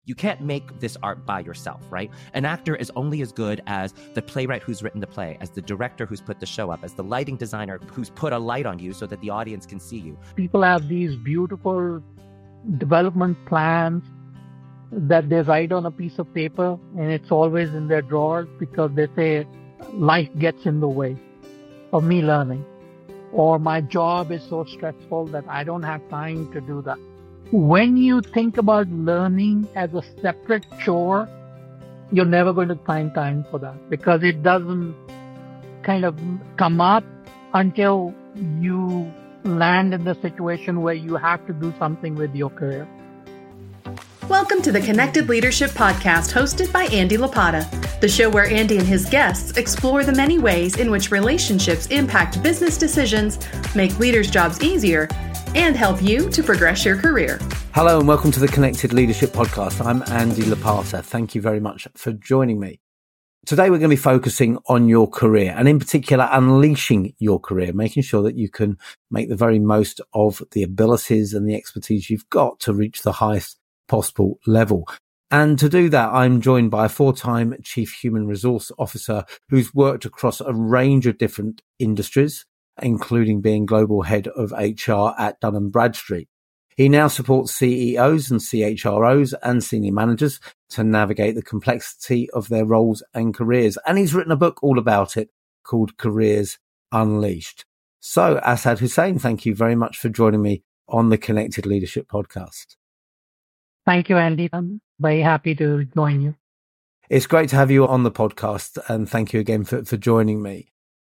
You can't make this art by yourself, right? An actor is only as good as the playwright who's written the play, as the director who's put the show up, as the lighting designer who's put a light on you so that the audience can see you. People have these beautiful development plans that they write on a piece of paper, and it's always in their drawers because they say life gets in the way of me learning, or my job is so stressful that I don't have time to do that. When you think about learning as a separate chore, you're never going to find time for that because it doesn't kind of come up until you land in the situation where you have to do something with your career. Welcome to the Connected Leadership Podcast hosted by Andy Lapata, the show where Andy and his guests explore the many ways in which relationships impact business decisions, make leaders' jobs easier, and help you to progress your career. Hello and welcome to the Connected Leadership Podcast. I'm Andy Lapata. Thank you very much for joining me. Today we're going to be focusing on your career and in particular unleashing your career, making sure that you can make the very most of the abilities and the expertise you've got to reach the highest possible level. And to do that, I'm joined by a 4-time Chief Human Resource Officer who's worked across a range of different industries, including being Global Head of HR at Dun & Bradstreet. He now supports CEOs and CHROs and senior managers to navigate the complexity of their roles and careers. And he's written a book all about it called Careers Unleashed. So, Asad Hussain, thank you very much for joining me on the Connected Leadership Podcast. Thank you, Andy. I'm very happy to join you. It's great to have you on the podcast, and thank you again for joining me.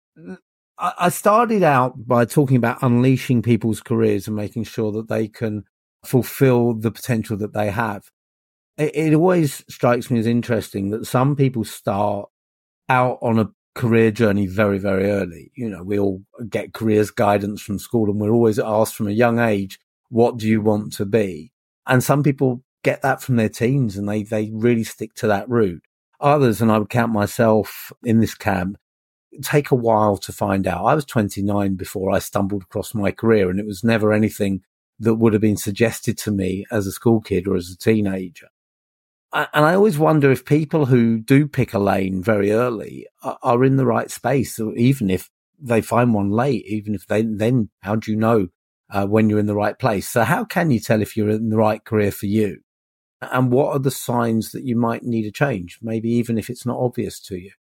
I started out by talking about unleashing people's careers and making sure that they can fulfill the potential that they have. It always strikes me as interesting that some people start out on a career journey very, very early. You know, we all get careers guidance from school and we're always asked from a young age, what do you want to be? And some people get that from their teens and they really stick to that route. Others, and I would count myself in this camp, take a while to find out. I was 29 before I stumbled across my career, and it was never anything that would have been suggested to me as a school kid or as a teenager. And I always wonder if people who do pick a lane very early are in the right space, or even if they find one late, even if then how do you know when you're in the right place? So how can you tell if you're in the right career for you? And what are the signs that you might need a change, maybe even if it's not obvious to you?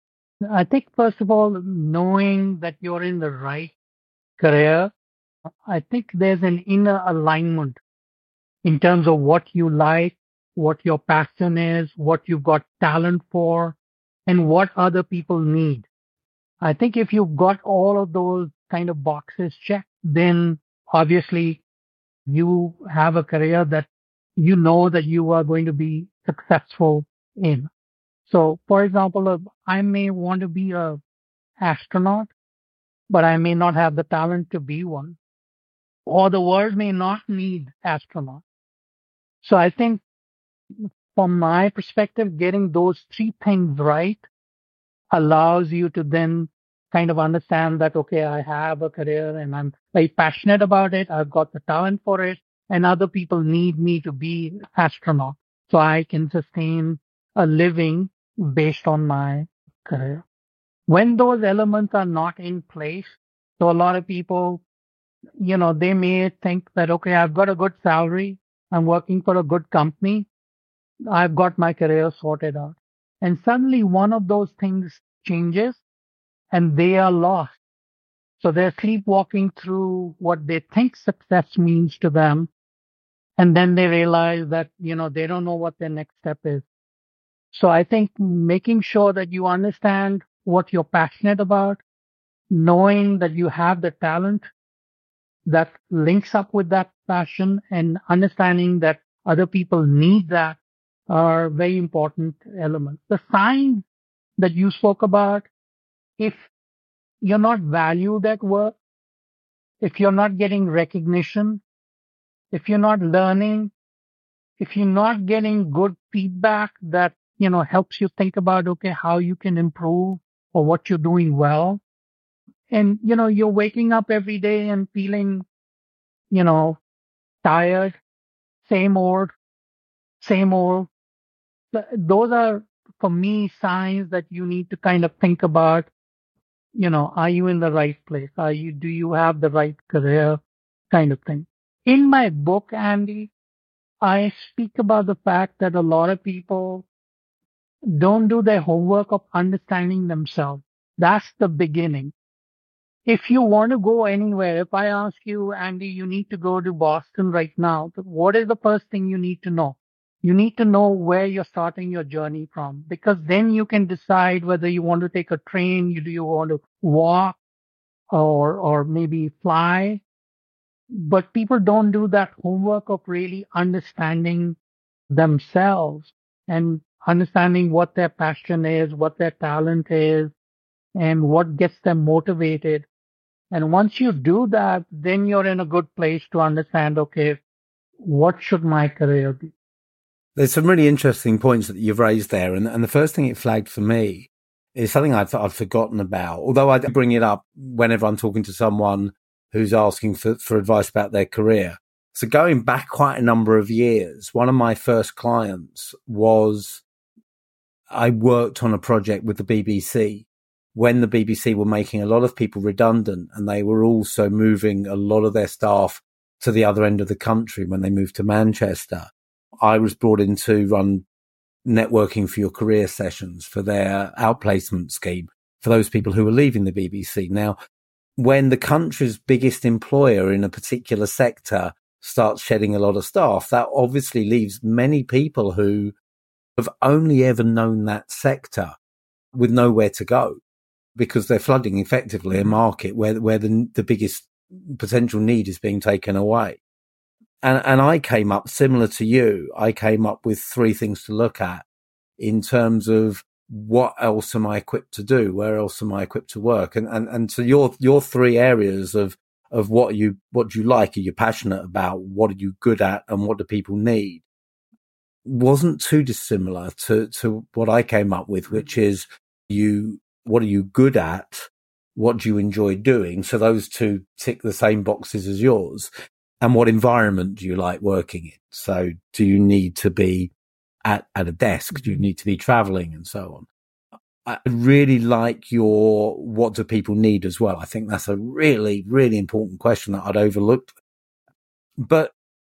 I think, first of all, knowing that you're in the right career, I think there's an inner alignment in terms of what you like, what your passion is, what you've got talent for, and what other people need. I think if you've got all of those kind of boxes checked, then obviously you have a career that you know that you are going to be successful in. So, for example, I may want to be an astronaut, but I may not have the talent to be one, or the world may not need astronauts. So I think from my perspective, getting those 3 things right allows you to then kind of understand that, okay, I have a career and I'm very passionate about it. I've got the talent for it, and other people need me to be an astronaut so I can sustain a living based on my career. When those elements are not in place, so a lot of people, they may think that, okay, I've got a good salary. I'm working for a good company. I've got my career sorted out. And suddenly one of those things changes and they are lost. So they're sleepwalking through what they think success means to them. And then they realize that, they don't know what their next step is. So I think making sure that you understand what you're passionate about, knowing that you have the talent that links up with that passion, and understanding that other people need that are very important elements. The signs that you spoke about, if you're not valued at work, if you're not getting recognition, if you're not learning, if you're not getting good feedback that helps you think about, okay, how you can improve or what you're doing well. And, you're waking up every day and feeling, tired, same old, same old. Those are, for me, signs that you need to kind of think about, are you in the right place? Do you have the right career kind of thing? In my book, Andy, I speak about the fact that a lot of people don't do their homework of understanding themselves. That's the beginning. If you want to go anywhere, if I ask you, Andy, you need to go to Boston right now, what is the first thing you need to know? You need to know where you're starting your journey from, because then you can decide whether you want to take a train, do you want to walk or maybe fly. But people don't do that homework of really understanding themselves and understanding what their passion is, what their talent is, and what gets them motivated. And once you do that, then you're in a good place to understand, okay, what should my career be? There's some really interesting points that you've raised there. And the first thing it flagged for me is something I'd forgotten about, although I bring it up whenever I'm talking to someone who's asking for advice about their career. So going back quite a number of years, one of my first clients I worked on a project with the BBC when the BBC were making a lot of people redundant, and they were also moving a lot of their staff to the other end of the country when they moved to Manchester. I was brought in to run networking for your career sessions for their outplacement scheme for those people who were leaving the BBC. Now, when the country's biggest employer in a particular sector starts shedding a lot of staff, that obviously leaves many people who have only ever known that sector with nowhere to go, because they're flooding effectively a market where the biggest potential need is being taken away. And I came up, similar to you, I came up with 3 things to look at in terms of what else am I equipped to do? Where else am I equipped to work? And so your 3 areas of what you like, are you passionate about, what are you good at, and what do people need, wasn't too dissimilar to what I came up with, which is what are you good at? What do you enjoy doing? So those 2 tick the same boxes as yours. And what environment do you like working in? So do you need to be at a desk? Do you need to be traveling and so on? I really like what do people need as well. I think that's a really, really important question that I'd overlooked. But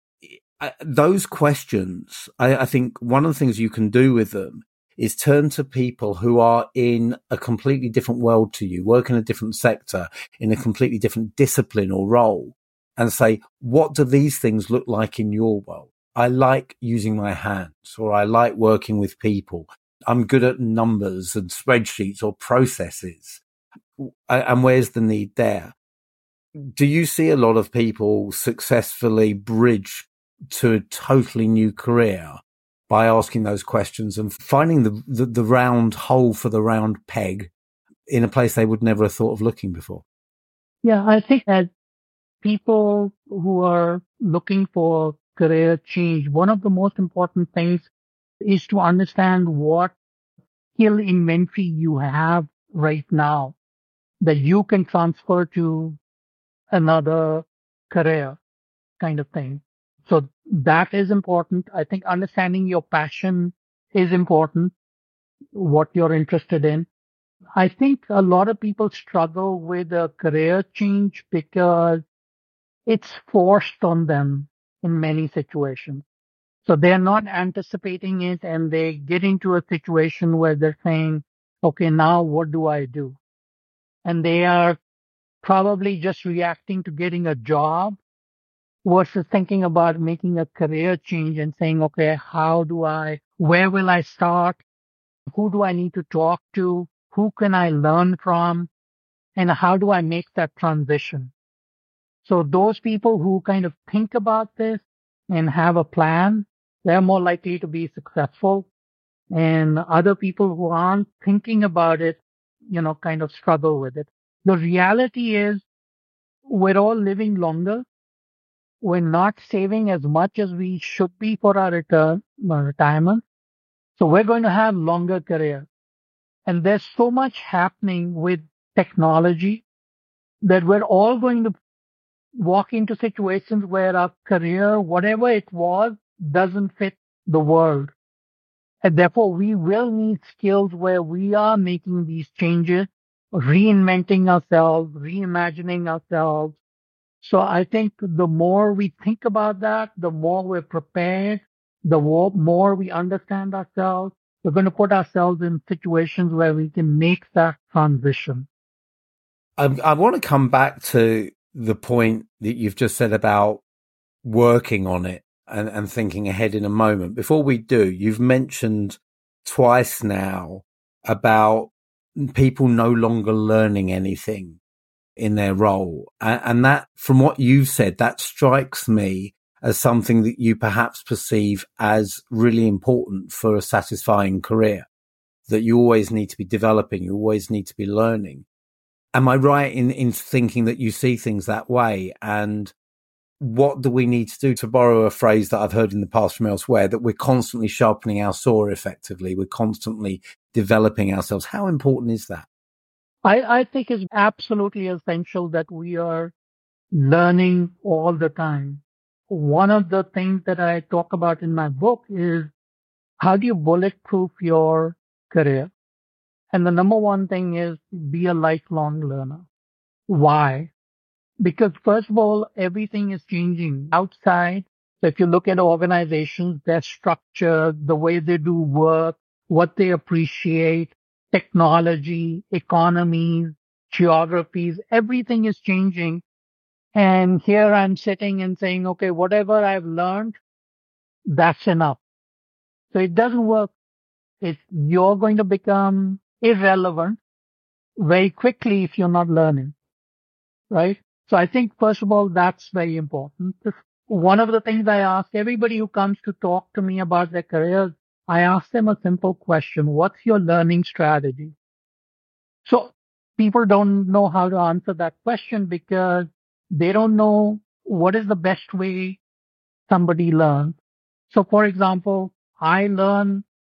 those questions, I think one of the things you can do with them is turn to people who are in a completely different world to you, work in a different sector, in a completely different discipline or role, and say, what do these things look like in your world? I like using my hands, or I like working with people. I'm good at numbers and spreadsheets or processes. And where's the need there? Do you see a lot of people successfully bridge to a totally new career by asking those questions and finding the round hole for the round peg in a place they would never have thought of looking before? Yeah, I think that people who are looking for career change, one of the most important things is to understand what skill inventory you have right now that you can transfer to another career kind of thing. So that is important. I think understanding your passion is important, what you're interested in. I think a lot of people struggle with a career change because it's forced on them in many situations. So they're not anticipating it, and they get into a situation where they're saying, okay, now what do I do? And they are probably just reacting to getting a job versus thinking about making a career change and saying, okay, where will I start? Who do I need to talk to? Who can I learn from? And how do I make that transition? So those people who kind of think about this and have a plan, they're more likely to be successful. And other people who aren't thinking about it, kind of struggle with it. The reality is we're all living longer. We're not saving as much as we should be for our retirement. So we're going to have longer careers. And there's so much happening with technology that we're all going to walk into situations where our career, whatever it was, doesn't fit the world. And therefore, we will need skills where we are making these changes, reinventing ourselves, reimagining ourselves. So I think the more we think about that, the more we're prepared, the more we understand ourselves. We're going to put ourselves in situations where we can make that transition. I want to come back to the point that you've just said about working on it and thinking ahead in a moment. Before we do, you've mentioned twice now about people no longer learning anything in their role. And that, from what you've said, that strikes me as something that you perhaps perceive as really important for a satisfying career, that you always need to be developing, you always need to be learning. Am I right in thinking that you see things that way? And what do we need to do, to borrow a phrase that I've heard in the past from elsewhere, that we're constantly sharpening our saw effectively, we're constantly developing ourselves? How important is that? I think it's absolutely essential that we are learning all the time. One of the things that I talk about in my book is how do you bulletproof your career? And the number one thing is be a lifelong learner. Why? Because first of all, everything is changing outside. So if you look at organizations, their structure, the way they do work, what they appreciate, technology, economies, geographies, everything is changing. And here I'm sitting and saying, okay, whatever I've learned, that's enough. So it doesn't work. You're going to become irrelevant very quickly if you're not learning, right? So I think, first of all, that's very important. One of the things I ask everybody who comes to talk to me about their careers, I ask them a simple question. What's your learning strategy? So people don't know how to answer that question because they don't know what is the best way somebody learns. So for example, I learn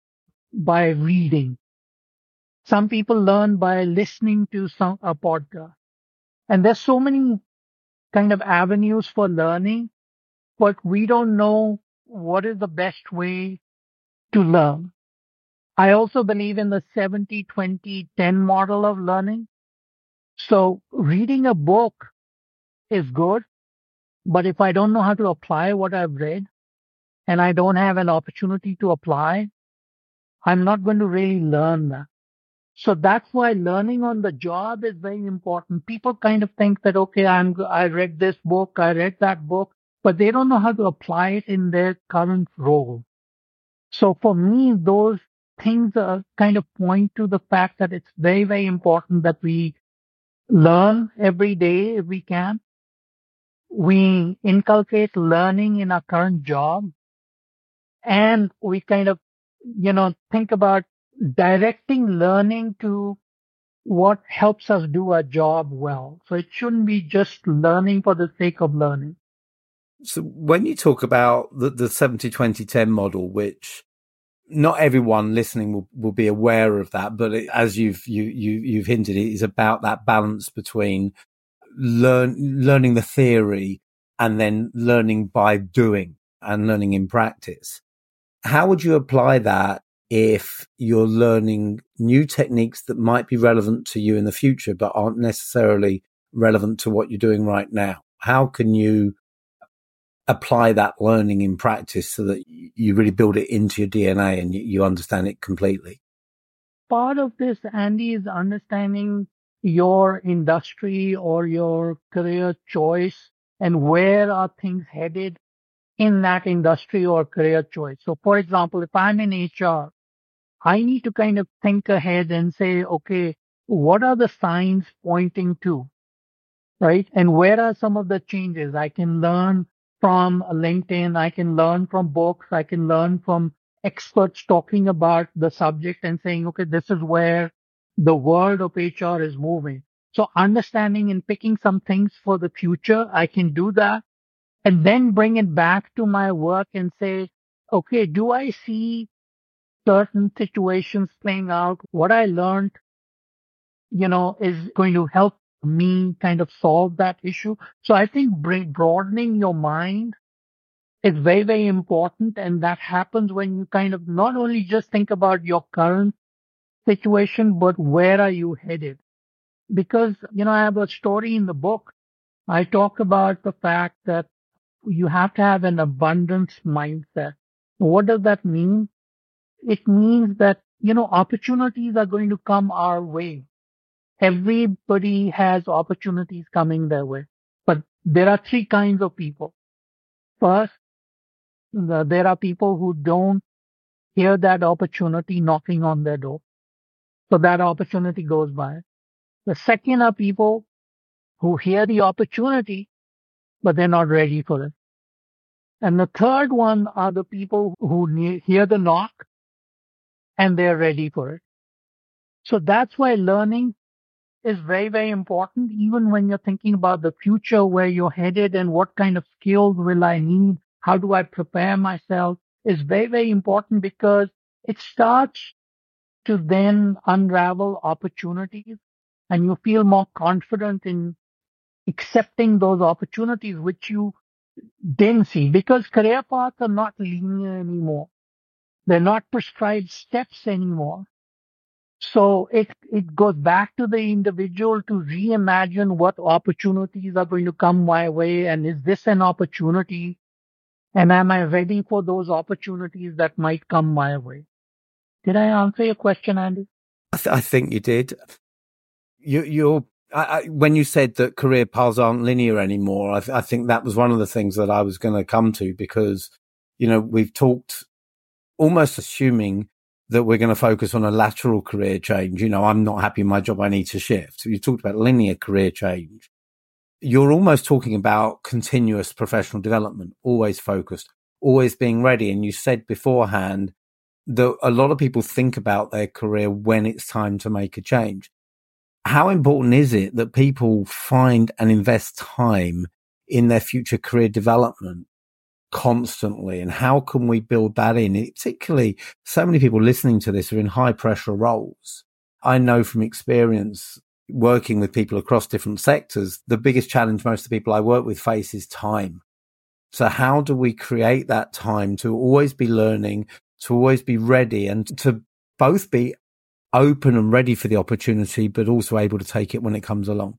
by reading. Some people learn by listening to a podcast. And there's so many kind of avenues for learning, but we don't know what is the best way to learn. I also believe in the 70-20-10 model of learning. So reading a book is good, but if I don't know how to apply what I've read and I don't have an opportunity to apply, I'm not going to really learn that. So that's why learning on the job is very important. People kind of think that, okay, I read this book, I read that book, but they don't know how to apply it in their current role. So for me, those things kind of point to the fact that it's very, very important that we learn every day if we can. We inculcate learning in our current job, and we kind of, think about directing learning to what helps us do our job well. So it shouldn't be just learning for the sake of learning. So when you talk about the 70-20-10 model, which not everyone listening will be aware of that, but as you've hinted, it is about that balance between learning the theory and then learning by doing and learning in practice. How would you apply that if you're learning new techniques that might be relevant to you in the future, but aren't necessarily relevant to what you're doing right now? How can you apply that learning in practice so that you really build it into your DNA and you understand it completely? Part of this, Andy, is understanding your industry or your career choice and where are things headed in that industry or career choice. So for example, if I'm in HR, I need to kind of think ahead and say, okay, what are the signs pointing to, right? And where are some of the changes? I can learn from LinkedIn. I can learn from books. I can learn from experts talking about the subject and saying, okay, this is where the world of HR is moving. So understanding and picking some things for the future, I can do that and then bring it back to my work and say, okay, do I see certain situations playing out? What I learned, is going to help me kind of solve that issue. So I think broadening your mind is very, very important. And that happens when you kind of not only just think about your current situation, but where are you headed? Because, I have a story in the book. I talk about the fact that you have to have an abundance mindset. What does that mean? It means that, opportunities are going to come our way. Everybody has opportunities coming their way. But there are three kinds of people. First, there are people who don't hear that opportunity knocking on their door. So that opportunity goes by. The second are people who hear the opportunity, but they're not ready for it. And the third one are the people who hear the knock and they're ready for it. So that's why learning is very, very important, even when you're thinking about the future, where you're headed and what kind of skills will I need? How do I prepare myself? Is very, very important because it starts to then unravel opportunities and you feel more confident in accepting those opportunities which you didn't see, because career paths are not linear anymore. They're not prescribed steps anymore. So it goes back to the individual to reimagine what opportunities are going to come my way, and is this an opportunity? And am I ready for those opportunities that might come my way? Did I answer your question, Andy? I think you did. When you said that career paths aren't linear anymore, I think that was one of the things that I was going to come to, because, we've talked almost assuming that we're going to focus on a lateral career change. I'm not happy in my job, I need to shift. You talked about linear career change. You're almost talking about continuous professional development, always focused, always being ready. And you said beforehand that a lot of people think about their career when it's time to make a change. How important is it that people find and invest time in their future career development constantly? And how can we build that in? Particularly, so many people listening to this are in high pressure roles. I know from experience working with people across different sectors, the biggest challenge most of the people I work with face is time. So how do we create that time to always be learning, to always be ready, and to both be open and ready for the opportunity, but also able to take it when it comes along?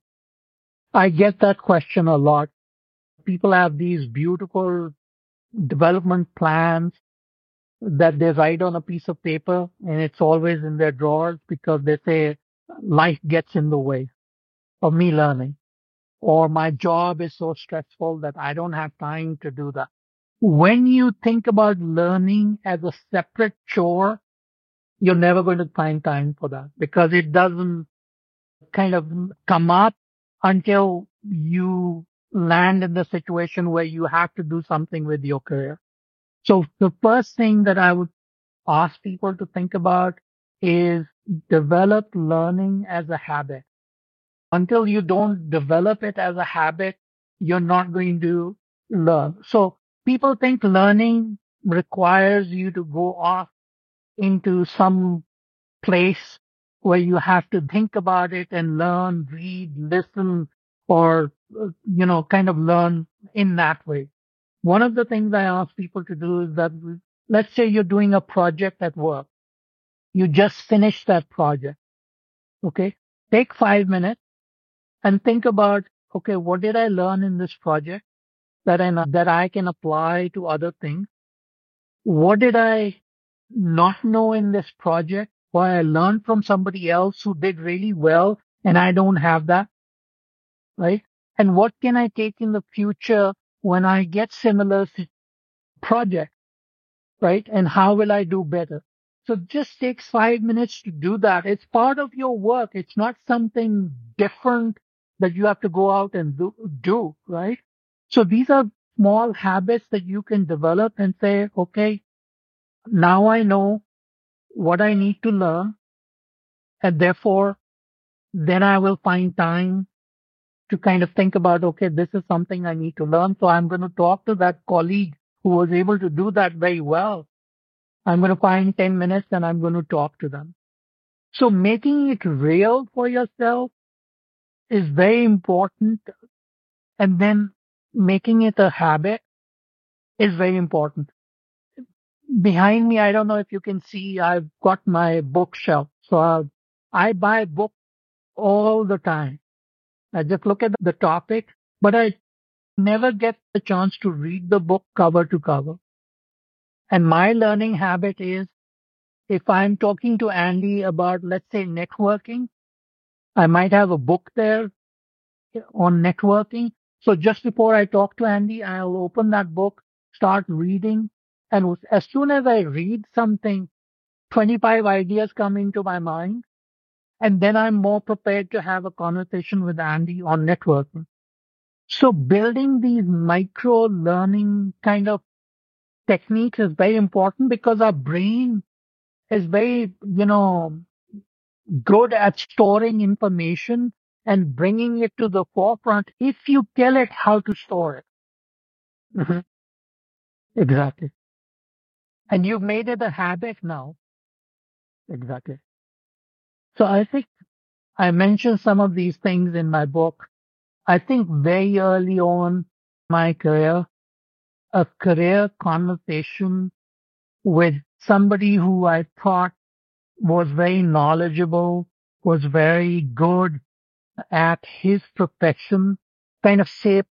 I get that question a lot. People have these beautiful development plans that they write on a piece of paper, and it's always in their drawers because they say life gets in the way of me learning, or my job is so stressful that I don't have time to do that. When you think about learning as a separate chore, you're never going to find time for that, because it doesn't kind of come up until you land in the situation where you have to do something with your career. So the first thing that I would ask people to think about is develop learning as a habit. Until you don't develop it as a habit, you're not going to learn. So people think learning requires you to go off into some place where you have to think about it and learn, read, listen, or, kind of learn in that way. One of the things I ask people to do is that, let's say you're doing a project at work. You just finished that project. Okay. Take 5 minutes and think about, okay, what did I learn in this project that I can apply to other things? What did I not know in this project, why I learned from somebody else who did really well and I don't have that, right? And what can I take in the future when I get similar project, right? And how will I do better? So it just takes 5 minutes to do that. It's part of your work. It's not something different that you have to go out and do, right? So these are small habits that you can develop and say, okay, now I know what I need to learn, and therefore then I will find time to kind of think about, okay, this is something I need to learn. So I'm going to talk to that colleague who was able to do that very well. I'm going to find 10 minutes and I'm going to talk to them. So making it real for yourself is very important, and then making it a habit is very important. Behind me, I don't know if you can see, I've got my bookshelf. So I buy books all the time. I just look at the topic, but I never get the chance to read the book cover to cover. And my learning habit is if I'm talking to Andy about, let's say, networking, I might have a book there on networking. So just before I talk to Andy, I'll open that book, start reading. And as soon as I read something, 25 ideas come into my mind. And then I'm more prepared to have a conversation with Andy on networking. So building these micro learning kind of techniques is very important because our brain is very, good at storing information and bringing it to the forefront if you tell it how to store it. Mhm. Exactly. And you've made it a habit now. Exactly. So I think I mentioned some of these things in my book. I think very early on in my career, a career conversation with somebody who I thought was very knowledgeable, was very good at his profession, kind of shaped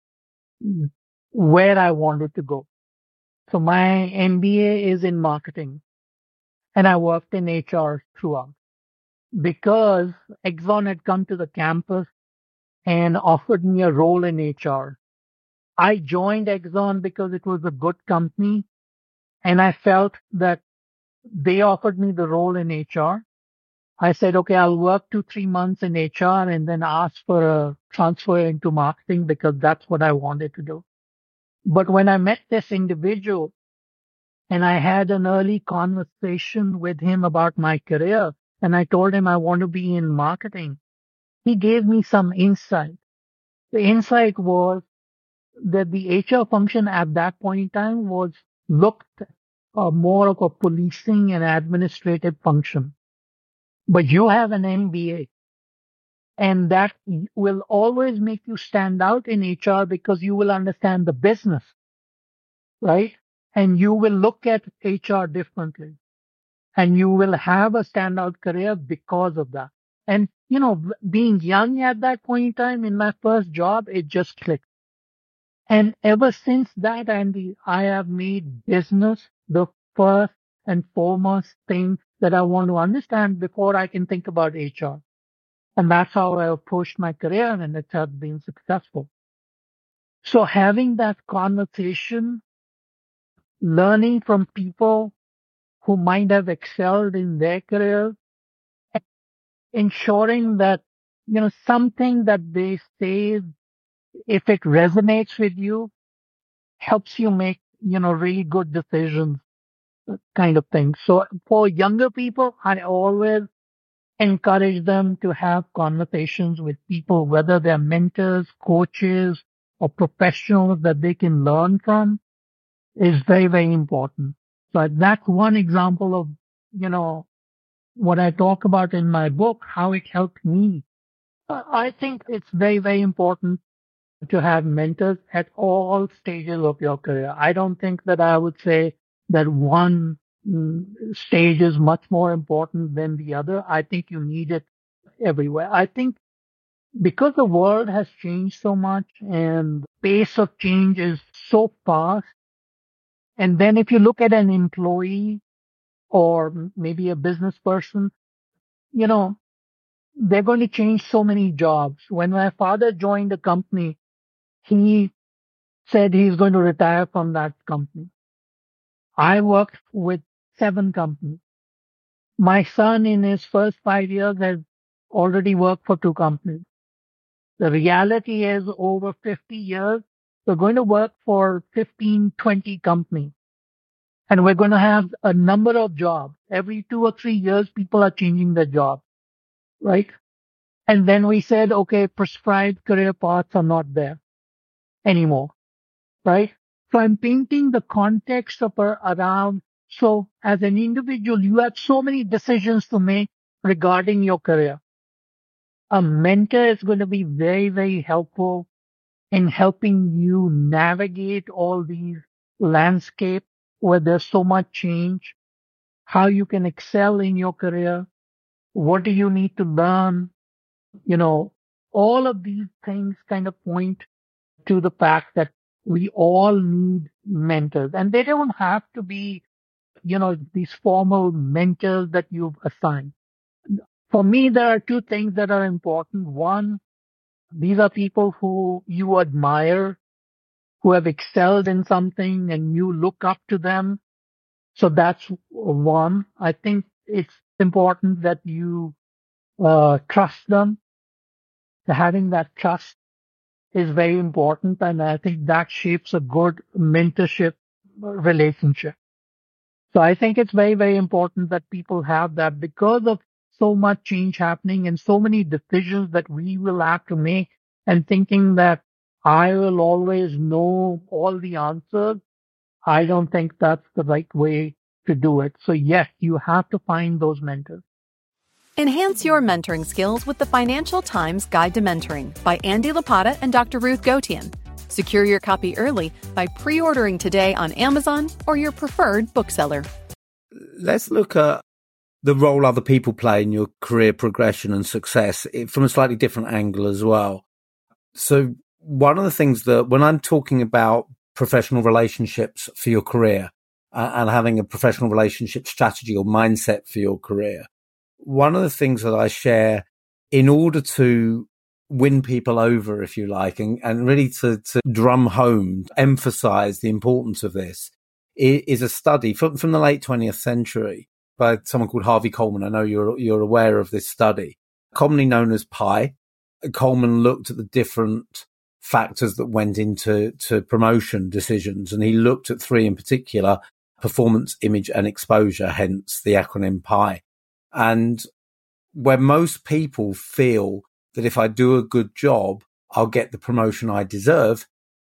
where I wanted to go. So my MBA is in marketing and I worked in HR throughout because Exxon had come to the campus and offered me a role in HR. I joined Exxon because it was a good company and I felt that they offered me the role in HR. I said, okay, I'll work 2-3 months in HR and then ask for a transfer into marketing because that's what I wanted to do. But when I met this individual and I had an early conversation with him about my career and I told him I want to be in marketing, he gave me some insight. The insight was that the HR function at that point in time was looked more of a policing and administrative function. But you have an MBA and that will always make you stand out in HR because you will understand the business, right? And you will look at HR differently and you will have a standout career because of that. And, being young at that point in time in my first job, it just clicked. And ever since that, Andy, I have made business the first and foremost thing that I want to understand before I can think about HR. And that's how I approached my career and it has been successful. So having that conversation, learning from people who might have excelled in their career, ensuring that, something that they say, if it resonates with you, helps you make, really good decisions kind of thing. So for younger people, I always encourage them to have conversations with people, whether they're mentors, coaches, or professionals that they can learn from is very, very important. So that's one example of, what I talk about in my book, how it helped me. I think it's very, very important to have mentors at all stages of your career. I don't think that I would say that one stage is much more important than the other. I think you need it everywhere. I think because the world has changed so much and the pace of change is so fast. And then if you look at an employee or maybe a business person, you know, they're going to change so many jobs. When my father joined the company, he said he's going to retire from that company. I worked with 7 companies. My son in his first 5 years has already worked for 2 companies. The reality is over 50 years, we're going to work for 15, 20 companies. And we're going to have a number of jobs. Every 2 or 3 years, people are changing their job, right? And then we said, okay, prescribed career paths are not there anymore, right? So I'm painting the context of around. So as an individual, you have so many decisions to make regarding your career. A mentor is going to be very, very helpful in helping you navigate all these landscape where there's so much change, how you can excel in your career, what do you need to learn, all of these things kind of point to the fact that we all need mentors. And they don't have to be, these formal mentors that you've assigned. For me, there are two things that are important. One, these are people who you admire, who have excelled in something and you look up to them. So that's one. I think it's important that you trust them. Having that trust is very important, and I think that shapes a good mentorship relationship. So I think it's very, very important that people have that because of so much change happening and so many decisions that we will have to make, and thinking that I will always know all the answers. I don't think that's the right way to do it. So yes, you have to find those mentors. Enhance your mentoring skills with the Financial Times Guide to Mentoring by Andy Lapata and Dr. Ruth Gautian. Secure your copy early by pre-ordering today on Amazon or your preferred bookseller. Let's look at the role other people play in your career progression and success from a slightly different angle as well. So one of the things that when I'm talking about professional relationships for your career and having a professional relationship strategy or mindset for your career, one of the things that I share in order to win people over, if you like, and really to drum home, emphasize the importance of this is a study from the late 20th century by someone called Harvey Coleman. I know you're aware of this study, commonly known as PI. Coleman looked at the different factors that went into promotion decisions, and he looked at three in particular: performance, image, and exposure, hence the acronym PI. And where most people feel that if I do a good job, I'll get the promotion I deserve,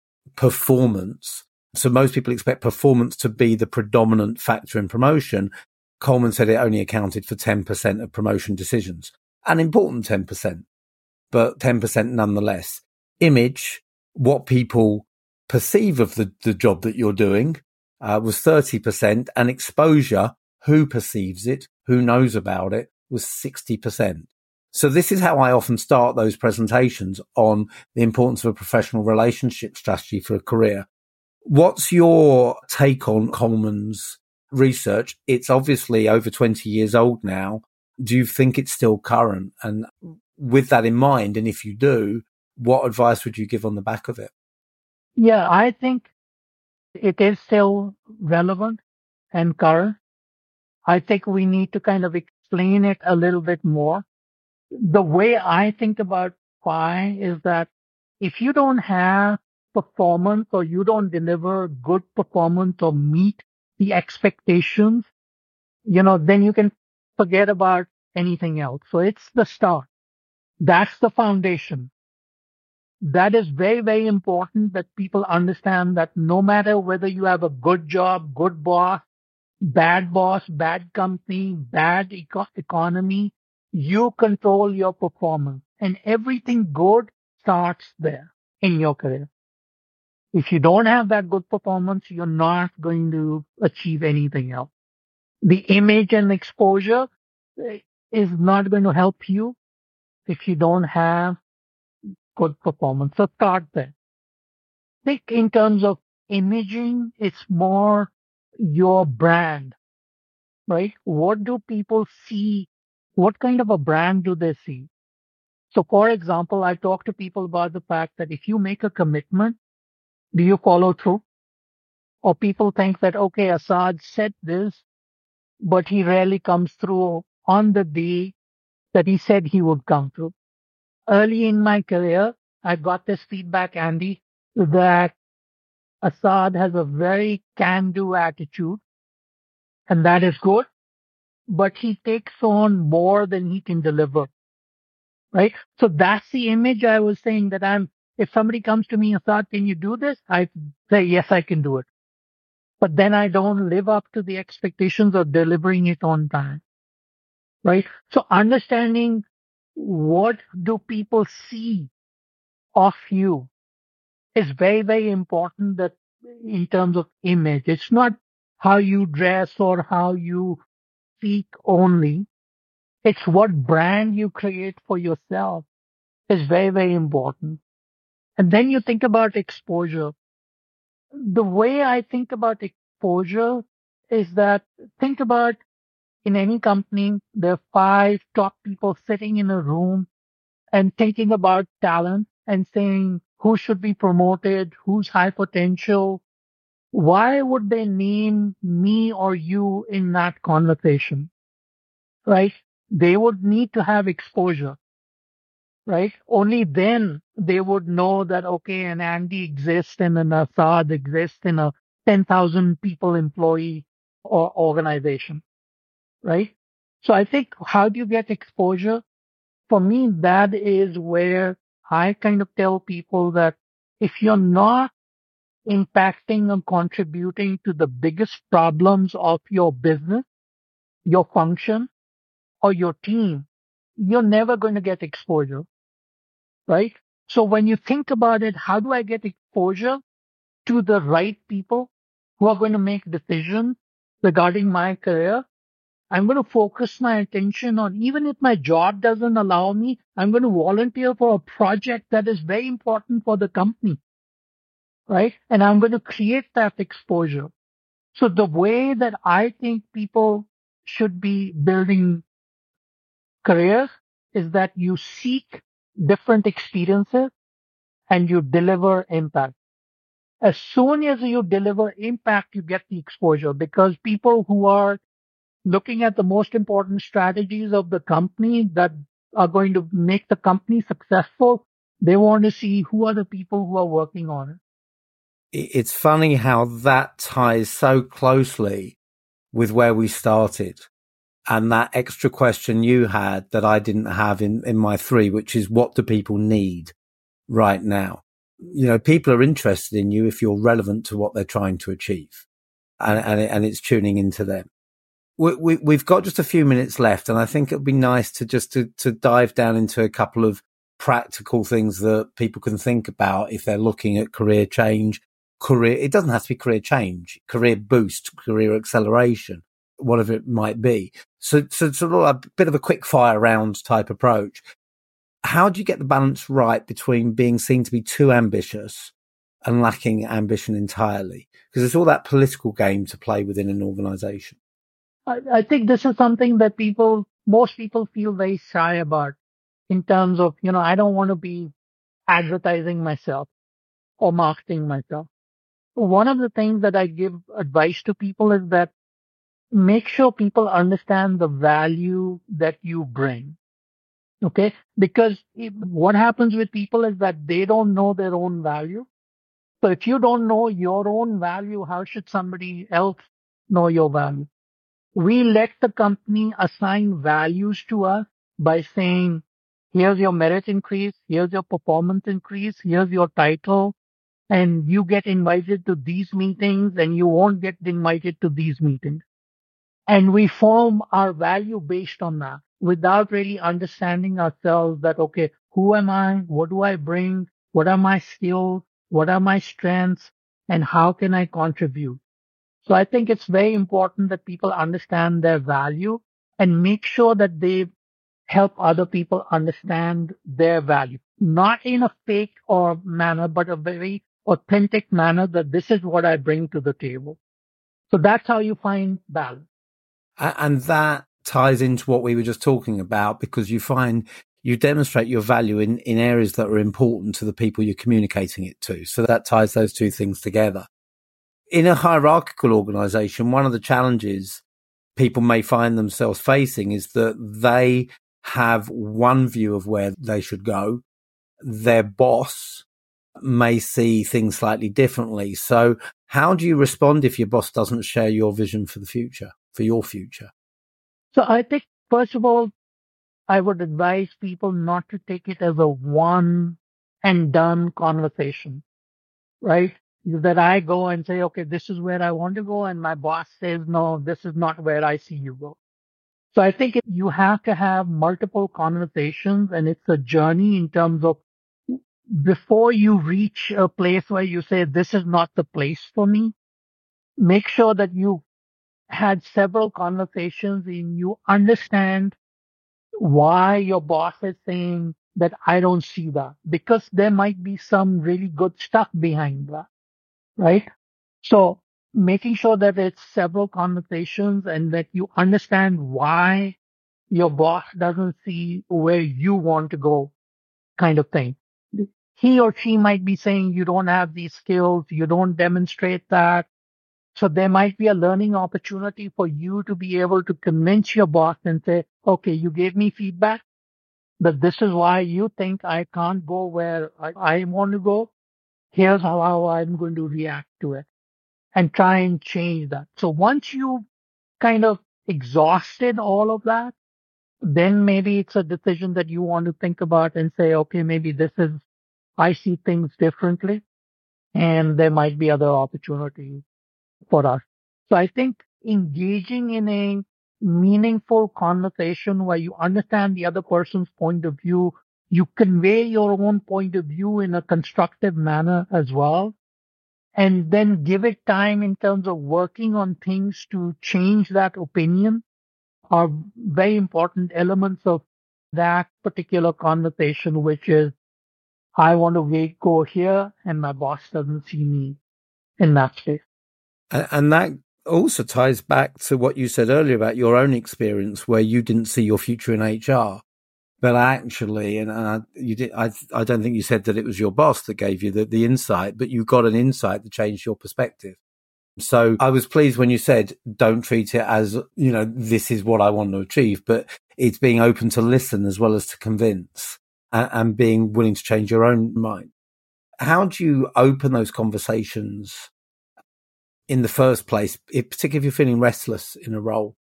performance. So most people expect performance to be the predominant factor in promotion. Coleman said it only accounted for 10% of promotion decisions, an important 10%, but 10% nonetheless. Image, what people perceive of the job that you're doing, was 30%, and exposure, who perceives it, who knows about it, was 60%. So this is how I often start those presentations on the importance of a professional relationship strategy for a career. What's your take on Coleman's research? It's obviously over 20 years old now. Do you think it's still current? And with that in mind, and if you do, what advice would you give on the back of it? Yeah, I think it is still relevant and current. I think we need to kind of explain it a little bit more. The way I think about PI is that if you don't have performance or you don't deliver good performance or meet the expectations, then you can forget about anything else. So it's the start. That's the foundation. That is very, very important that people understand that no matter whether you have a good job, good boss, bad company, bad economy, you control your performance, and everything good starts there in your career. If you don't have that good performance, you're not going to achieve anything else. The image and exposure is not going to help you if you don't have good performance. So start there. I think in terms of imaging, it's more your brand, right? What do people see? What kind of a brand do they see? So for example, I talk to people about the fact that if you make a commitment, do you follow through? Or people think that, okay, Assad said this, but he rarely comes through on the day that he said he would come through. Early in my career, I got this feedback, Andy, that Assad has a very can-do attitude, and that is good, but he takes on more than he can deliver, right? So that's the image I was saying that if somebody comes to me, Assad, can you do this? I say, yes, I can do it. But then I don't live up to the expectations of delivering it on time, right? So understanding what do people see of you is very, very important, that in terms of image. It's not how you dress or how you speak only. It's what brand you create for yourself is very, very important. And then you think about exposure. The way I think about exposure is that think about in any company, there are 5 top people sitting in a room and thinking about talent and saying who should be promoted, who's high potential. Why would they name me or you in that conversation, right? They would need to have exposure, right? Only then they would know that, okay, an Andy exists and an Assad exists in a 10,000 people employee or organization, right? So I think how do you get exposure? For me, that is where I kind of tell people that if you're not impacting and contributing to the biggest problems of your business, your function, or your team, you're never going to get exposure, right? So when you think about it, how do I get exposure to the right people who are going to make decisions regarding my career? I'm going to focus my attention on, even if my job doesn't allow me, I'm going to volunteer for a project that is very important for the company, right? And I'm going to create that exposure. So the way that I think people should be building careers is that you seek different experiences and you deliver impact. As soon as you deliver impact, you get the exposure, because people who are looking at the most important strategies of the company that are going to make the company successful, they want to see who are the people who are working on it. It's funny how that ties so closely with where we started. And that extra question you had that I didn't have in my 3, which is what do people need right now? You know, people are interested in you if you're relevant to what they're trying to achieve, and it's tuning into them. We've got just a few minutes left, and I think it'd be nice to just to dive down into a couple of practical things that people can think about if they're looking at career change. It doesn't have to be career change, career boost, career acceleration, whatever it might be. So sort of a bit of a quick fire round type approach. How do you get the balance right between being seen to be too ambitious and lacking ambition entirely? Because there's all that political game to play within an organization. I think this is something that most people feel very shy about in terms of, I don't want to be advertising myself or marketing myself. One of the things that I give advice to people is that make sure people understand the value that you bring. Okay? Because what happens with people is that they don't know their own value. So if you don't know your own value, how should somebody else know your value? We let the company assign values to us by saying, here's your merit increase, here's your performance increase, here's your title, and you get invited to these meetings and you won't get invited to these meetings. And we form our value based on that without really understanding ourselves that, okay, who am I? What do I bring? What are my skills? What are my strengths? And how can I contribute? So I think it's very important that people understand their value and make sure that they help other people understand their value, not in a fake or manner, but a very authentic manner that this is what I bring to the table. So that's how you find balance. And that ties into what we were just talking about, because you find you demonstrate your value in areas that are important to the people you're communicating it to. So that ties those two things together. In a hierarchical organization, one of the challenges people may find themselves facing is that they have one view of where they should go. Their boss may see things slightly differently. So how do you respond if your boss doesn't share your vision for the future, for your future? So I think, first of all, I would advise people not to take it as a one and done conversation, right? That I go and say, okay, this is where I want to go. And my boss says, no, this is not where I see you go. So I think you have to have multiple conversations, and it's a journey in terms of before you reach a place where you say, this is not the place for me, make sure that you had several conversations and you understand why your boss is saying that I don't see that, because there might be some really good stuff behind that, right? So making sure that it's several conversations and that you understand why your boss doesn't see where you want to go, kind of thing. He or she might be saying you don't have these skills, you don't demonstrate that. So there might be a learning opportunity for you to be able to convince your boss and say, okay, you gave me feedback, but this is why you think I can't go where I want to go. Here's how I'm going to react to it, and try and change that. So once you kind of exhausted all of that, then maybe it's a decision that you want to think about and say, okay, maybe I see things differently and there might be other opportunities for us. So I think engaging in a meaningful conversation where you understand the other person's point of view, you convey your own point of view in a constructive manner as well, and then give it time in terms of working on things to change that opinion are very important elements of that particular conversation, which is, I want to go here and my boss doesn't see me in that space. And that also ties back to what you said earlier about your own experience where you didn't see your future in HR. But actually, I don't think you said that it was your boss that gave you the insight, but you got an insight that changed your perspective. So I was pleased when you said, don't treat it as, this is what I want to achieve, but it's being open to listen as well as to convince and being willing to change your own mind. How do you open those conversations in the first place, particularly if you're feeling restless in a role?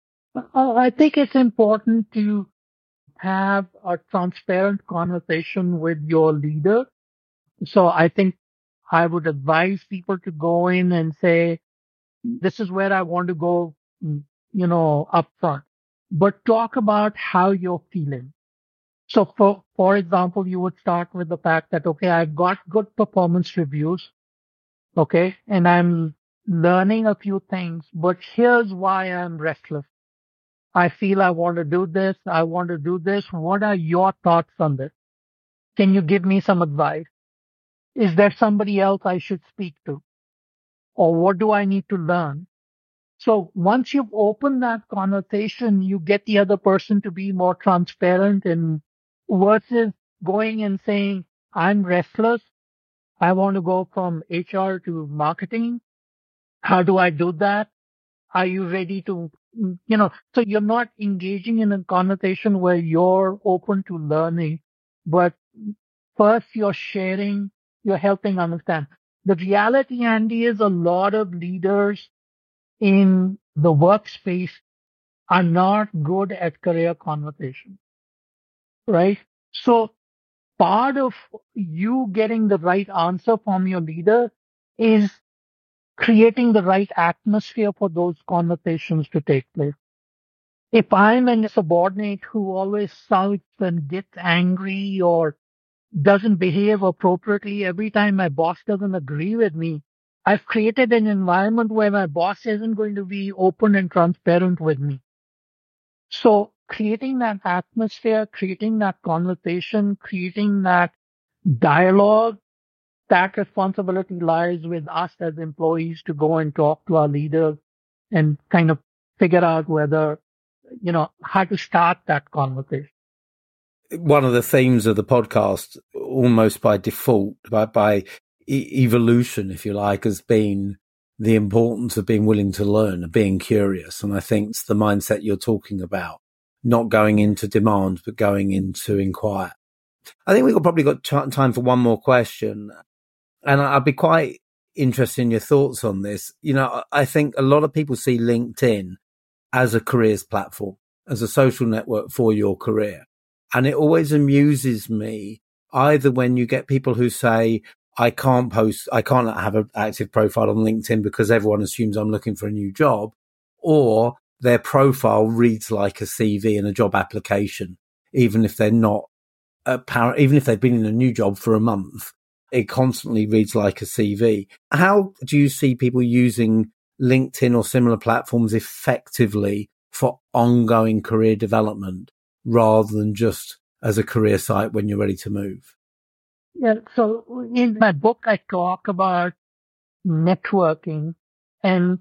I think it's important to have a transparent conversation with your leader. So I think I would advise people to go in and say, this is where I want to go, up front, but talk about how you're feeling. So for example, you would start with the fact that, okay, I've got good performance reviews. Okay. And I'm learning a few things, but here's why I'm restless. I feel I want to do this. I want to do this. What are your thoughts on this? Can you give me some advice? Is there somebody else I should speak to? Or what do I need to learn? So once you've opened that conversation, you get the other person to be more transparent, and versus going and saying, I'm restless. I want to go from HR to marketing. How do I do that? Are you ready to, so you're not engaging in a conversation where you're open to learning, but first you're sharing, you're helping understand. The reality, Andy, is a lot of leaders in the workspace are not good at career conversation, right? So part of you getting the right answer from your leader is creating the right atmosphere for those conversations to take place. If I'm a subordinate who always shouts and gets angry or doesn't behave appropriately every time my boss doesn't agree with me, I've created an environment where my boss isn't going to be open and transparent with me. So creating that atmosphere, creating that conversation, creating that dialogue, that responsibility lies with us as employees to go and talk to our leaders and kind of figure out whether, how to start that conversation. One of the themes of the podcast, almost by default, by evolution, if you like, has been the importance of being willing to learn and being curious. And I think it's the mindset you're talking about, not going into demand, but going into inquire. I think we've probably got time for one more question. And I'd be quite interested in your thoughts on this. I think a lot of people see LinkedIn as a careers platform, as a social network for your career. And it always amuses me, either when you get people who say, I can't have an active profile on LinkedIn because everyone assumes I'm looking for a new job, or their profile reads like a CV and a job application, even if they're not even if they've been in a new job for a month, it constantly reads like a CV. How do you see people using LinkedIn or similar platforms effectively for ongoing career development rather than just as a career site when you're ready to move? Yeah, so in my book, I talk about networking and,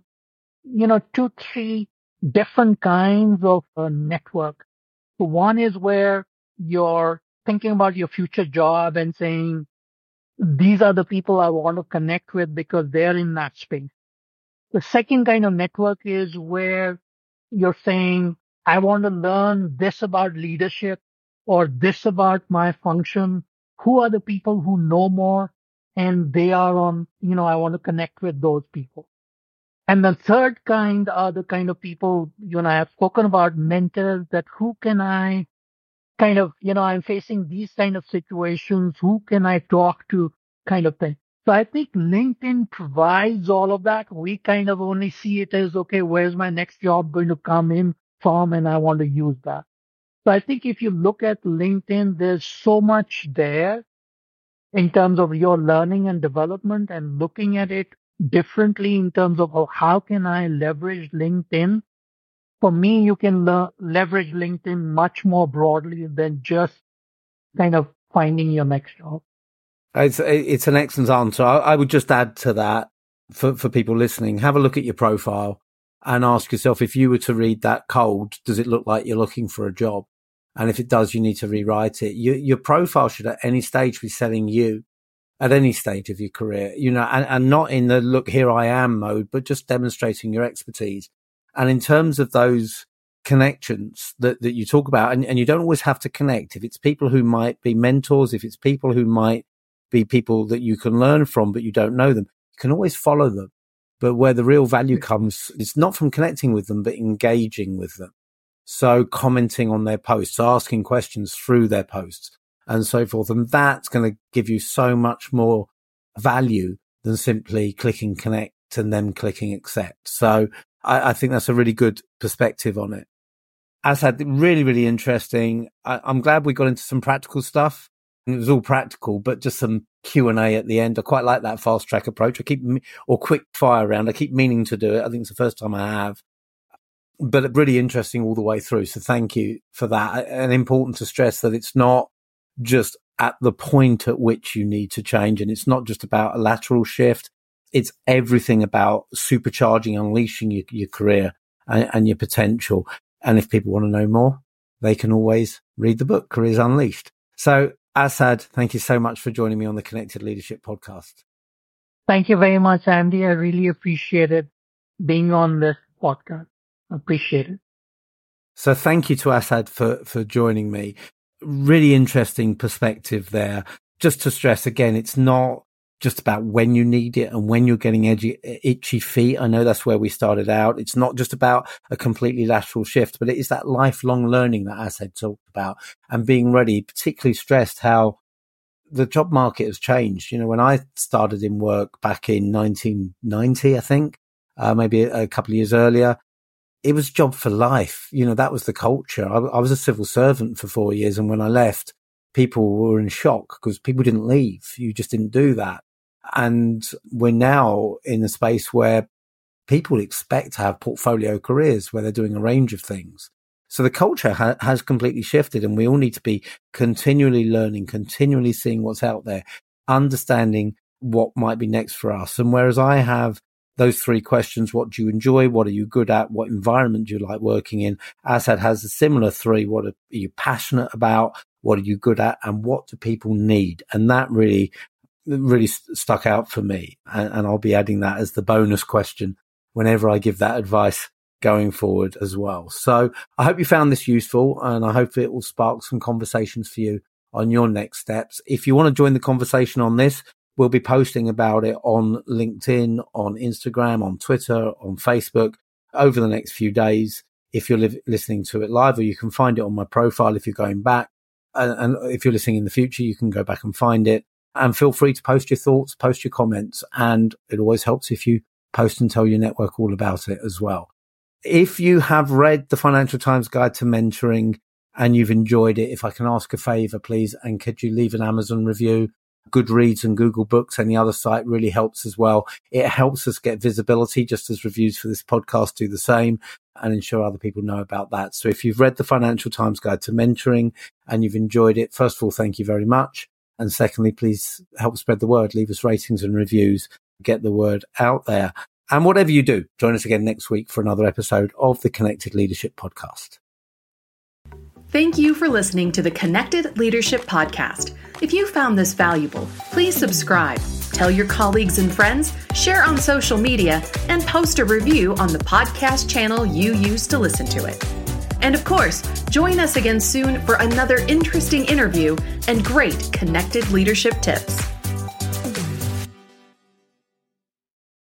2-3 different kinds of network. So one is where you're thinking about your future job and saying, these are the people I want to connect with because they're in that space. The second kind of network is where you're saying, I want to learn this about leadership or this about my function. Who are the people who know more? And they are on, I want to connect with those people. And the third kind are the kind of people, I have spoken about mentors, that who can I kind of, I'm facing these kind of situations. Who can I talk to kind of thing? So I think LinkedIn provides all of that. We kind of only see it as, okay, where's my next job going to come in from? And I want to use that. So I think if you look at LinkedIn, there's so much there in terms of your learning and development and looking at it differently in terms of how can I leverage LinkedIn. For me, you can leverage LinkedIn much more broadly than just kind of finding your next job. It's an excellent answer. I would just add to that for people listening, have a look at your profile and ask yourself, if you were to read that cold, does it look like you're looking for a job? And if it does, you need to rewrite it. Your profile should at any stage be selling you at any stage of your career, and not in the look, here I am mode, but just demonstrating your expertise. And in terms of those connections that you talk about, and you don't always have to connect. If it's people who might be mentors, if it's people who might be people that you can learn from, but you don't know them, you can always follow them. But where the real value comes, it's not from connecting with them, but engaging with them. So commenting on their posts, asking questions through their posts and so forth. And that's going to give you so much more value than simply clicking connect and then clicking accept. So I think that's a really good perspective on it. Asad, really, really interesting. I'm glad we got into some practical stuff. It was all practical, but just some Q&A at the end. I quite like that fast track approach. Or quick fire round. I keep meaning to do it. I think it's the first time I have, but really interesting all the way through. So thank you for that. And important to stress that it's not just at the point at which you need to change. And it's not just about a lateral shift. It's everything about supercharging, unleashing your career and your potential. And if people want to know more, they can always read the book, Careers Unleashed. So Asad, thank you so much for joining me on the Connected Leadership podcast. Thank you very much, Andy. I really appreciated being on this podcast. I appreciate it. So thank you to Asad for joining me. Really interesting perspective there. Just to stress again, it's not just about when you need it and when you're getting itchy feet. I know that's where we started out. It's not just about a completely lateral shift, but it is that lifelong learning that Asad talked about and being ready, particularly stressed how the job market has changed. When I started in work back in 1990, I think, maybe a couple of years earlier, it was job for life. That was the culture. I was a civil servant for 4 years. And when I left, people were in shock because people didn't leave. You just didn't do that. And we're now in a space where people expect to have portfolio careers where they're doing a range of things. So the culture has completely shifted, and we all need to be continually learning, continually seeing what's out there, understanding what might be next for us. And whereas I have those 3 questions, what do you enjoy? What are you good at? What environment do you like working in? Asad has a similar 3. What are you passionate about? What are you good at? And what do people need? And that really stuck out for me. And I'll be adding that as the bonus question whenever I give that advice going forward as well. So I hope you found this useful, and I hope it will spark some conversations for you on your next steps. If you want to join the conversation on this, we'll be posting about it on LinkedIn, on Instagram, on Twitter, on Facebook over the next few days. If you're listening to it live, or you can find it on my profile if you're going back. And if you're listening in the future, you can go back and find it. And feel free to post your thoughts, post your comments. And it always helps if you post and tell your network all about it as well. If you have read the Financial Times Guide to Mentoring and you've enjoyed it, if I can ask a favor, please, and could you leave an Amazon review? Goodreads and Google Books, any other site really helps as well. It helps us get visibility, just as reviews for this podcast do the same, and ensure other people know about that. So if you've read the Financial Times Guide to Mentoring and you've enjoyed it, first of all, thank you very much. And secondly, please help spread the word. Leave us ratings and reviews. Get the word out there. And whatever you do, join us again next week for another episode of the Connected Leadership Podcast. Thank you for listening to the Connected Leadership Podcast. If you found this valuable, please subscribe, tell your colleagues and friends, share on social media, and post a review on the podcast channel you use to listen to it. And of course, join us again soon for another interesting interview and great connected leadership tips.